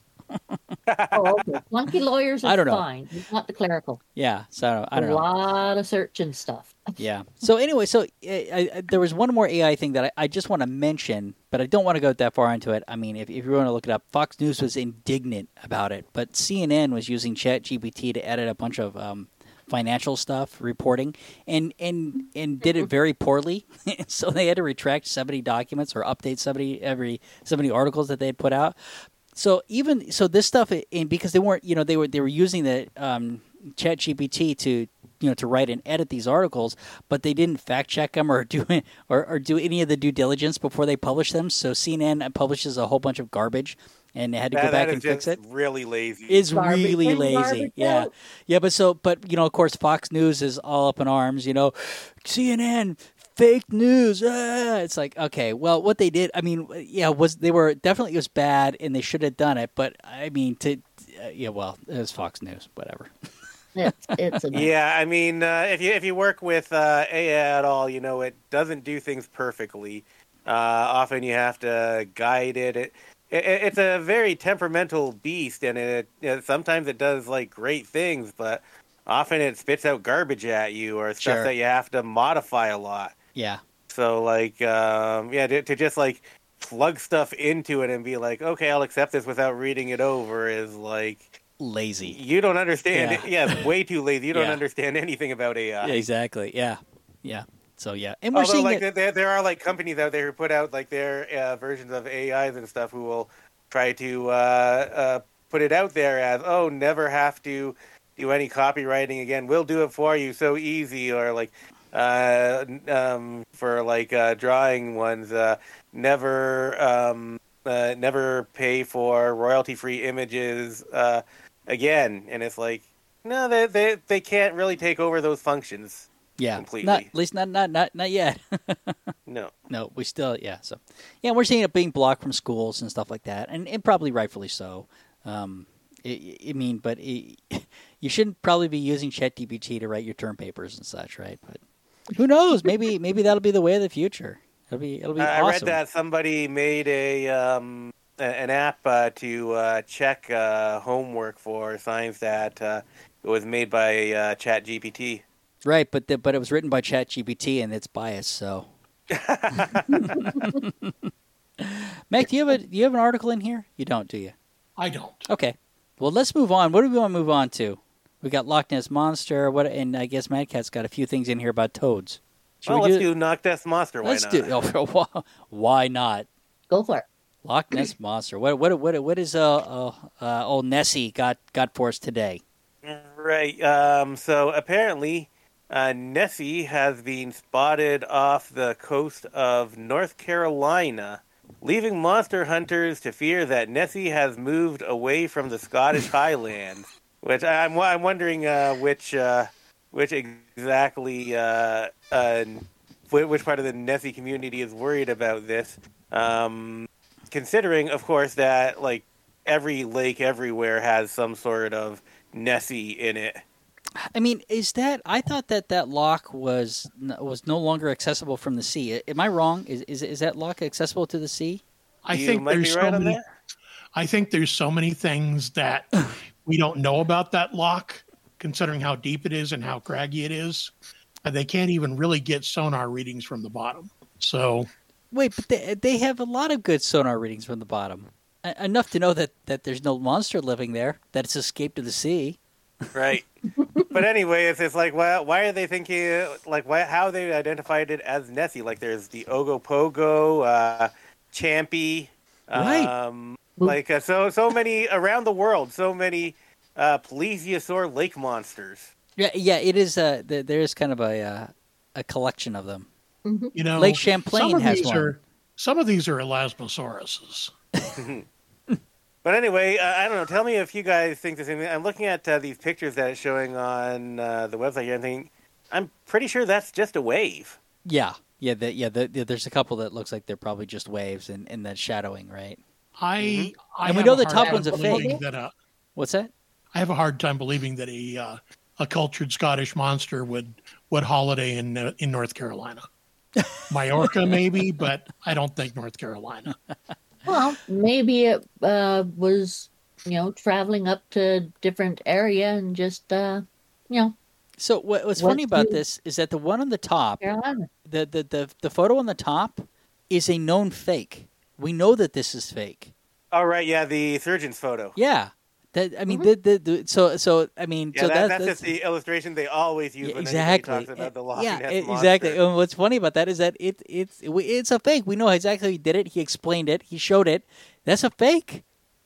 Oh, okay. Flunky lawyers are I don't know. fine. Not the clerical. Yeah. So I don't a know. lot of search and stuff. Yeah. So anyway, so I, I, there was one more A I thing that I, I just want to mention, but I don't want to go that far into it. I mean, if, if you want to look it up, Fox News was indignant about it, but C N N was using ChatGPT to edit a bunch of um, financial stuff, reporting, and and and did it very poorly. So they had to retract seventy documents or update seventy every seventy articles that they had put out. So even so, this stuff, and because they weren't, you know, they were they were using the um, ChatGPT to, you know, to write and edit these articles, but they didn't fact check them or do or, or do any of the due diligence before they publish them. So C N N publishes a whole bunch of garbage, and they had to That, go back that and is fix it. just really lazy. It's Garbage really in, lazy. garbage Yeah. out. Yeah, but so but you know, of course Fox News is all up in arms, you know, C N N fake news. Ah! It's like, okay, well what they did, I mean, yeah, was they were definitely it was bad and they should have done it, but I mean to uh, yeah, well, it was Fox News, whatever. It's, it's a Yeah, I mean, uh, if you if you work with uh, A I at all, you know it doesn't do things perfectly. Uh, often you have to guide it. It, it. It's a very temperamental beast, and it, it sometimes it does like great things, but often it spits out garbage at you or stuff Sure. that you have to modify a lot. Yeah. So like, um, yeah, to, to just like plug stuff into it and be like, okay, I'll accept this without reading it over is like. Lazy. You don't understand Yeah. it. Yeah, it's way too lazy. You don't Yeah. understand anything about A I. Yeah, exactly. Yeah. Yeah. So yeah. And we're Although, seeing like, it. there, there are like companies out there who put out like their uh, versions of A Is and stuff who will try to uh, uh, put it out there as, oh, never have to do any copywriting again. We'll do it for you, so easy. Or like uh, um, for like uh, drawing ones, uh, never um, uh, never pay for royalty-free images. Uh, again, and it's like, no, they they they can't really take over those functions. Yeah, completely. not at least not not not not yet. No, no, we still yeah. So yeah, we're seeing it being blocked from schools and stuff like that, and, and probably rightfully so. Um, I, I mean, but it, you shouldn't probably be using ChatGPT to write your term papers and such, right? But who knows? Maybe maybe that'll be the way of the future. It'll be it'll be I awesome. read that somebody made a um, a- an app uh, to uh, check uh, homework for science that uh, was made by uh, ChatGPT. Right, but the, but it was written by ChatGPT and it's biased. So, Mac, do you have a do you have an article in here? You don't, do you? I don't. Okay. Well, let's move on. What do we want to move on to? We got Loch Ness Monster. What? And I guess Mad Cat's got a few things in here about toads. Should Well, we let's do, do Loch Ness Monster. Why let's not? do. Oh, why not? Go for it. Loch Ness Monster. What? What? What? What is uh, uh, uh old Nessie got got for us today? Right. Um, so apparently, uh, Nessie has been spotted off the coast of North Carolina, leaving monster hunters to fear that Nessie has moved away from the Scottish Highlands. Which I'm I'm wondering uh, which uh, which exactly uh, uh, which part of the Nessie community is worried about this. Um, considering, of course, that like every lake everywhere has some sort of Nessie in it. I mean, is that? I thought that that loch was was no longer accessible from the sea. Am I wrong? Is is is that loch accessible to the sea? I You think might there's be so right on many. that. I think there's so many things that we don't know about that loch, considering how deep it is and how craggy it is. And they can't even really get sonar readings from the bottom. So Wait, but they they have a lot of good sonar readings from the bottom. E- enough to know that, that there's no monster living there, that it's escaped to the sea. Right. But anyway, it's, it's like, why, why are they thinking, like, why, how they identified it as Nessie? Like, there's the Ogopogo, uh, Champy, Right. um, like, uh, so, so many around the world, so many, uh, plesiosaur lake monsters. Yeah, yeah, it is. Uh, there, there is kind of a uh, a collection of them. you know, Lake Champlain some of has these one. Are, some of these are elasmosauruses. But anyway, uh, I don't know. Tell me if you guys think the same thing. I'm looking at uh, these pictures that it's showing on uh, the website here and thinking, I'm pretty sure that's just a wave. Yeah, yeah, the, yeah. The, the, there's a couple that looks like they're probably just waves and and that shadowing, right? I, Mm-hmm. I And we have know a the hard top time one's a believing fake. That a, What's that? I have a hard time believing that a uh, a cultured Scottish monster would would holiday in uh, in North Carolina. Majorca maybe, but I don't think North Carolina. Well, maybe it uh, was, you know, traveling up to different area and just, uh, you know, So what, what's What funny about you- this is that the one on the top, Carolina. the, the the the photo on the top, is a known fake. We know that this is fake. Oh, right, yeah, the surgeon's photo. Yeah, that I mean, the, the, the, so so I mean, Yeah, so that, that, that's, just the illustration they always use Yeah, when exactly. anybody talks about the Loch yeah, Ness e- Monster. exactly. And what's funny about that is that it it's it's a fake. We know exactly who did it. He explained it. He showed it. That's a fake.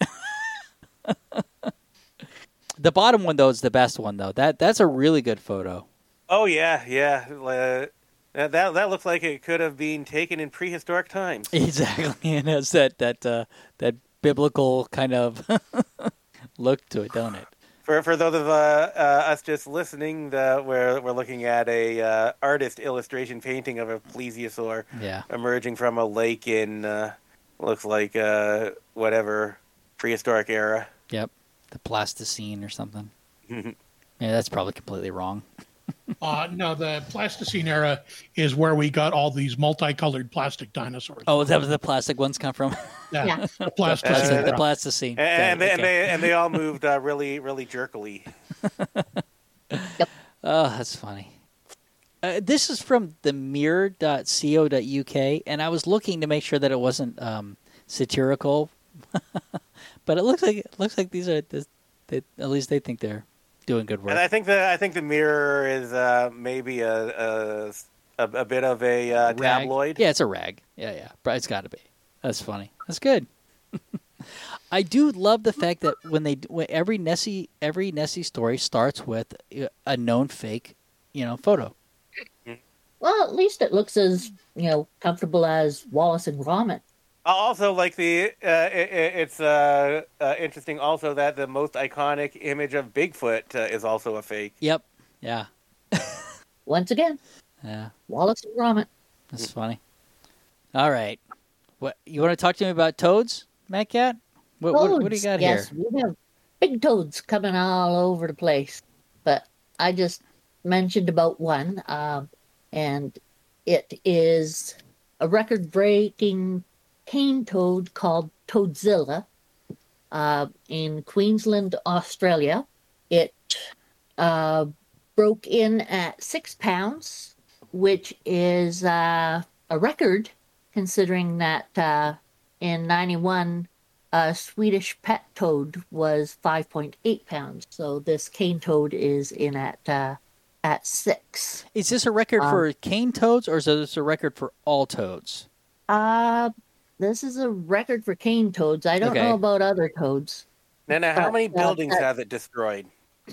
The bottom one though is the best one though. That that's a really good photo. Oh, yeah, yeah. Uh, that, that that looks like it could have been taken in prehistoric times. Exactly, and it has that that uh, that biblical kind of look to it, don't it? For for those of uh, uh, us just listening, the, we're we're looking at a uh, artist illustration painting of a plesiosaur Yeah. emerging from a lake in uh, looks like uh, whatever prehistoric era. Yep. The Plasticine or something. Yeah, that's probably completely wrong. Uh, no, the Plasticine era is where we got all these multicolored plastic dinosaurs. Oh, is that where the plastic ones come from? yeah, Yeah. the Plastic, Plasticine the era. Plasticine. And, and, Got it, they, and okay. they and they all moved uh, really really jerkily. Oh, that's funny. Uh, this is from the mirror dot co dot U K, and I was looking to make sure that it wasn't um, satirical, but it looks like it looks like these are this, they, at least they think they're doing good work. And I think the I think the Mirror is uh, maybe a, a a a bit of a uh, Rag. tabloid. Yeah, it's a rag. Yeah, yeah, but it's got to be. That's funny. That's good. I do love the fact that when they when every Nessie every Nessie story starts with a known fake, you know, photo. Well, at least it looks as, you know, comfortable as Wallace and Gromit. Also, like the uh, it, it's uh, uh, interesting also that the most iconic image of Bigfoot uh, is also a fake. Yep. Yeah. Once again, Yeah. Wallace and Gromit. That's funny. All right. What you want to talk to me about toads, Matt Cat? What, what, what do you got Toads. Yes, here? we have big toads coming all over the place. But I just mentioned about one, um, and it is a record-breaking cane toad called Toadzilla uh, in Queensland, Australia. It uh, broke in at six pounds, which is uh, a record considering that uh, in ninety-one, a Swedish pet toad was five point eight pounds. So this cane toad is in at uh, at six. Is this a record Um, for cane toads, or is this a record for all toads? Uh, this is a record for cane toads. I don't Okay. know about other toads. Nana, how But, many uh, buildings that- has it destroyed?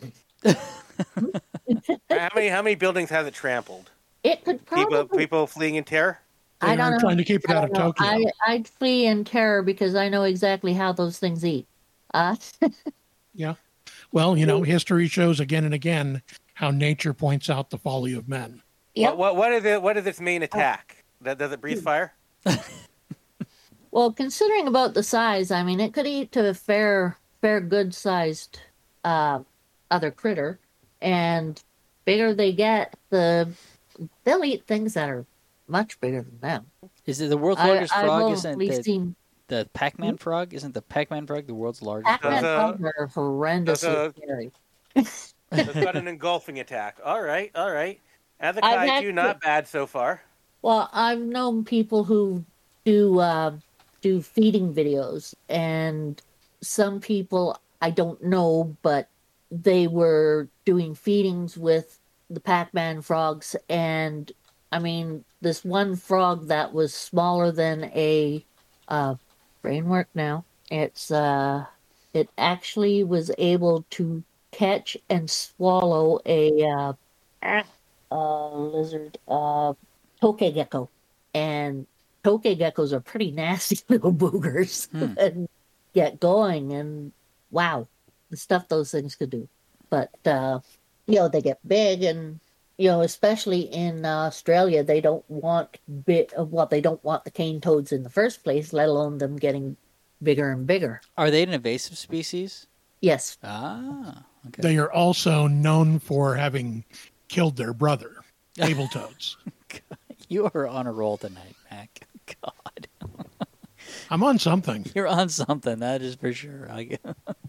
how many how many buildings has it trampled? It could probably. People people fleeing in terror? They I don't are know. trying to keep it I out of don't know. Tokyo. I, I'd flee in terror because I know exactly how those things eat. Uh, Yeah. Well, you know, history shows again and again how nature points out the folly of men. Yep. What, what what is it? What is its main attack? That does it breathe fire? Well, considering about the size, I mean, it could eat to a fair, fair, good-sized uh, other critter, and bigger they get, the they'll eat things that are much bigger than them. Is it the world's I, largest I've frog? Isn't only the, seen the Pac-Man frog? Isn't the Pac-Man frog the world's largest Pac-Man frog? Does, uh, frogs are horrendously does, uh, scary. It's got an engulfing attack. All right, all right. As a I've kaiju, actually- not bad so far. Well, I've known people who do uh, do feeding videos, and some people I don't know, but they were doing feedings with the Pac-Man frogs, and I mean, this one frog that was smaller than a uh, brain work now. It's uh, it actually was able to catch and swallow a uh, uh, lizard. Uh, Toke gecko, and toke geckos are pretty nasty little boogers Hmm. and get going, and wow, the stuff those things could do. But uh, you know, they get big, and you know, especially in uh, Australia, they don't want bit of well, they don't want the cane toads in the first place, let alone them getting bigger and bigger. Are they an invasive species? Yes, Ah, okay. They are also known for having killed their brother, table toads. You are on a roll tonight, Mac. God, I'm on something. you're on something. That is for sure. I,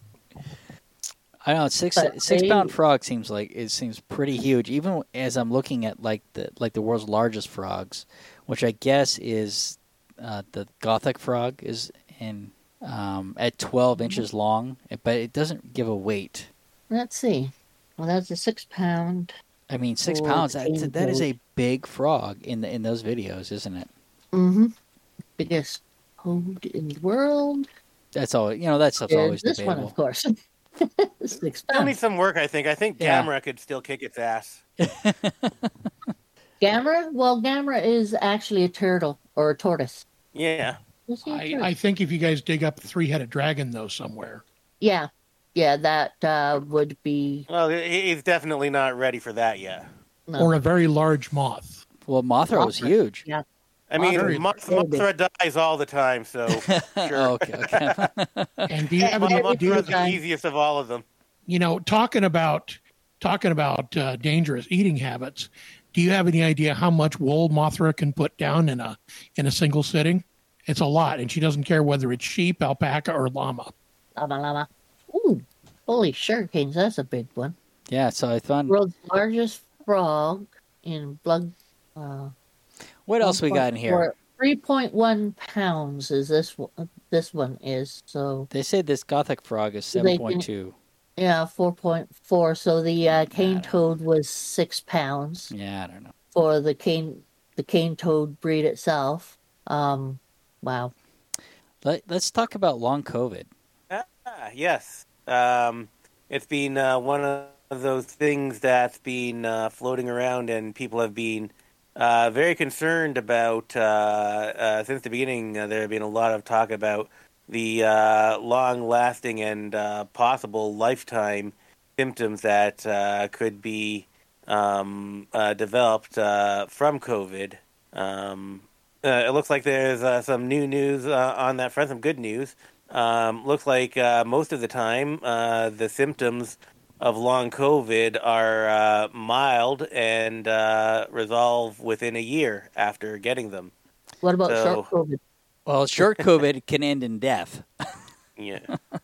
I know six But six they- pound frog seems like it seems pretty huge. Even as I'm looking at like the like the world's largest frogs, which I guess is uh, the Gothic frog is in um, at twelve inches long, but it doesn't give a weight. let's see. Well, that's a six pound. I mean, six Or pounds. That, cane that is toad. a big frog in the in those videos, isn't it? Mm-hmm. Biggest toad in the world. That's all. You know, that stuff's is always this debatable. one, of course. Six Still pounds. needs some work, I think. I think Yeah. Gamera could still kick its ass. Gamera? Well, Gamera is actually a turtle or a tortoise. Yeah. Is he a I, turtle? I think if you guys dig up a three-headed dragon, though, somewhere, Yeah, yeah, that uh, would be Well, he- he's definitely not ready for that yet. no. or a very large moth. Well, Mothra was Mothra. huge. Yeah. I mean, Very Moth- very big. Mothra dies all the time, so sure. Oh, okay, okay. And do you have And any? every Do you, Mothra's the time- easiest of all of them. you know, talking about talking about uh, dangerous eating habits. Do you have any idea how much wool Mothra can put down in a in a single sitting? It's a lot, and she doesn't care whether it's sheep, alpaca, or llama. Llama Llama. Ooh, holy sugarcanes, that's a big one. Yeah, so I found. World's largest frog in blood. Uh, What else we got in here? Three point one pounds is this one. This one is so. They say this Gothic frog is They seven can- point two. Yeah, four point four. So the uh, cane Yeah. toad was six pounds Yeah, I don't know. for the cane the cane toad breed itself. Um, wow. Let, let's talk about long COVID. Ah, yes. Um, it's been uh, one of those things that's been uh, floating around, and people have been uh, very concerned about, uh, uh, since the beginning, uh, there have been a lot of talk about the uh, long-lasting and uh, possible lifetime symptoms that uh, could be um, uh, developed uh, from COVID. Um, uh, it looks like there's uh, some new news uh, on that front, some good news. Um, looks like uh, most of the time uh, the symptoms of long COVID are uh, mild and uh, resolve within a year after getting them. What about So- short COVID? Well, short COVID can end in death. Yeah.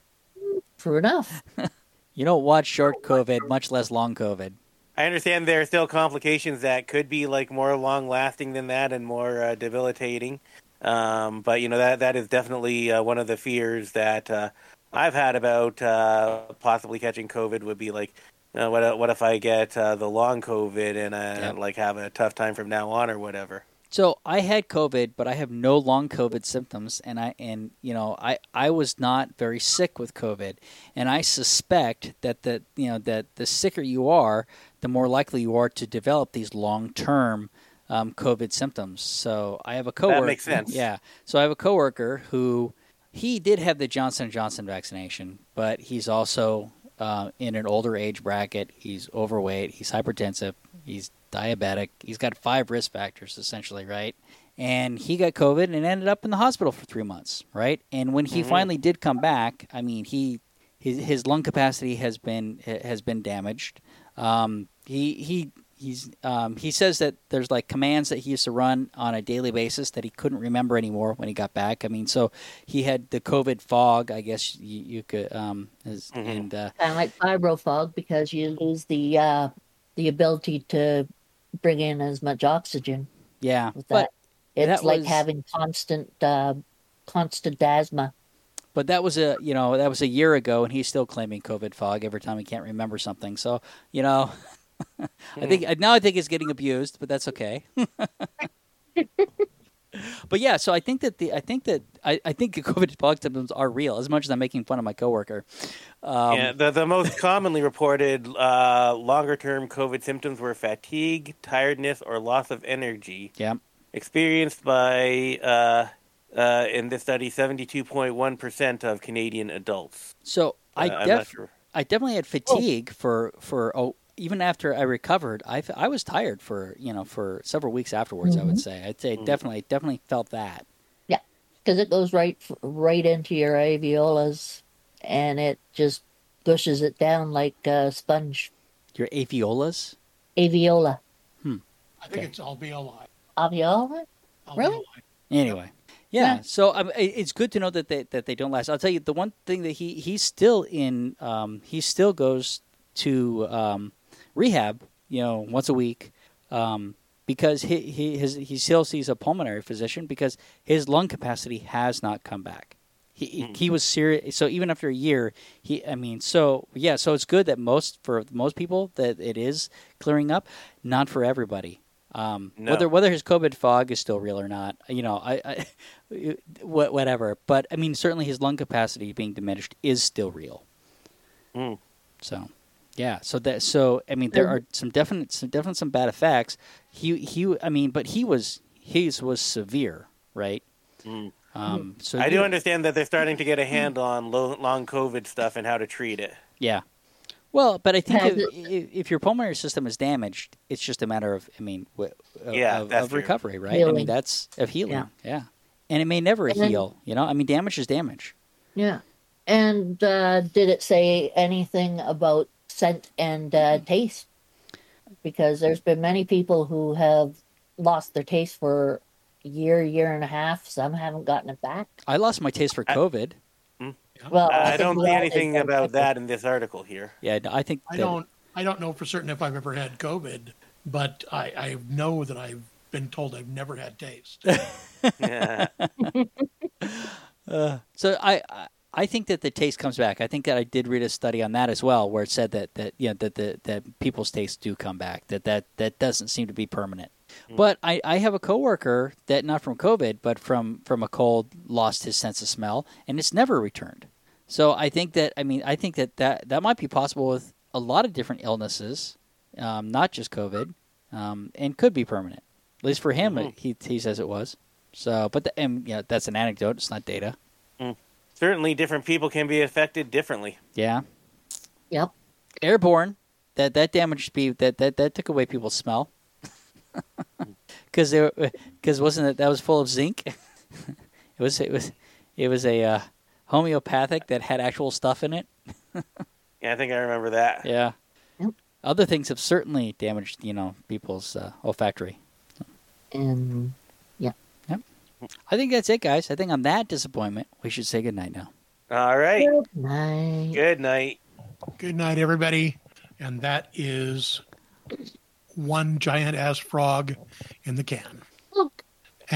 True enough. You don't watch short COVID, much less long COVID. I understand there are still complications that could be like more long-lasting than that and more uh, debilitating. Um, but you know that that is definitely uh, one of the fears that uh, I've had about uh, possibly catching COVID. Would be like, uh, what what if I get uh, the long COVID and uh, Yep. like have a tough time from now on or whatever. So I had COVID, but I have no long COVID symptoms, and I and you know I, I was not very sick with COVID, and I suspect that the you know that the sicker you are, the more likely you are to develop these long term um, COVID symptoms. So I have a coworker. That makes sense. Yeah. So I have a coworker who he did have the Johnson and Johnson vaccination, but he's also uh, in an older age bracket. He's overweight. He's hypertensive. He's diabetic. He's got five risk factors, essentially, right? And he got COVID and ended up in the hospital for three months, right? And when he Mhm. finally did come back, I mean, he his, his lung capacity has been has been damaged. Um, he he he's um, he says that there's like commands that he used to run on a daily basis that he couldn't remember anymore when he got back. I mean, so he had the COVID fog, I guess you, you could, um, is, Mhm. and uh, Kind of like fibrofog because you lose the uh, the ability to bring in as much oxygen yeah, with but that. It's that like was- having constant uh, constant asthma. But that was a you know that was a year ago, and he's still claiming COVID fog every time he can't remember something. So you know, I think now I think he's getting abused, but that's okay. But yeah, so I think that the I think that I, I think the COVID fog symptoms are real. As much as I'm making fun of my coworker, um, yeah, the the most commonly reported uh, longer term COVID symptoms were fatigue, tiredness, or loss of energy, yeah, experienced by uh, uh, in this study seventy-two point one percent of Canadian adults. So I Uh, I'm def- not sure. I definitely had fatigue for for oh even after I recovered. I, f- I was tired for you know for several weeks afterwards. I would say I'd say Mhm. definitely definitely felt that. Because it goes right right into your alveolus, and it just gushes it down like a sponge. Your alveolus. Alveola. I think Okay. it's alveoli. Alveola? Really? Alveoli. Anyway, yeah. Yeah. So um, it- it's good to know that they that they don't last. I'll tell you the one thing that he he's still in. Um, he still goes to um, rehab. You know, once a week. Um, because he he his, he still sees a pulmonary physician because his lung capacity has not come back. He he- he was serious. So even after a year, he I mean, so yeah. So it's good that most for most people that it is clearing up. Not for everybody. Um, No. Whether whether his COVID fog is still real or not, you know, I, I wha- whatever. But I mean, certainly his lung capacity being diminished is still real. Mm. So, yeah. So that so I mean, there are some definite some definite some bad effects. He he. I mean, but he was his was severe, right? Mm. Um, so I you- do understand that they're starting to get a handle on lo- long COVID stuff and how to treat it. Yeah. Well, but I think Has if, if, if your pulmonary system is damaged, it's just a matter of, I mean, w- of, Yeah, of, that's of true. recovery, right? I Healing. mean, that's of healing. Yeah. Yeah. And it may never And then- heal, you know? I mean, damage is damage. Yeah. And uh, did it say anything about scent and uh, taste? Because there's been many people who have lost their taste for a year, year and a half. Some haven't gotten it back. I lost my taste for I- COVID. Well, Uh, I think don't we see all anything did, about but- that in this article here. Yeah, no, I think I that- don't. I don't know for certain if I've ever had COVID, but I, I know that I've been told I've never had taste. Yeah. Uh, so I, I I think that the taste comes back. I think that I did read a study on that as well, where it said that that you know that the that people's tastes do come back. That that that doesn't seem to be permanent. But I, I have a coworker that not from COVID, but from from a cold, lost his sense of smell, and it's never returned. So I think that I mean I think that that, that might be possible with a lot of different illnesses, um, not just COVID, um, and could be permanent. least for him, Mhm. it, he he says it was. So, but the, and, you know, that's an anecdote. It's not data. Mm. Certainly, different people can be affected differently. Yeah. Yep. Airborne. That that damaged people. That that that took away people's smell. Because they because wasn't it that was full of zinc? it was it was it was a uh, homeopathic that had actual stuff in it. Yeah, I think I remember that. Yeah. Yep. Other things have certainly damaged, you know, people's uh, olfactory. And yeah. Yep. I think that's it, guys. I think on that disappointment, we should say goodnight now. All right. Good night. Good night. Good night, everybody. And that is one giant ass frog in the can.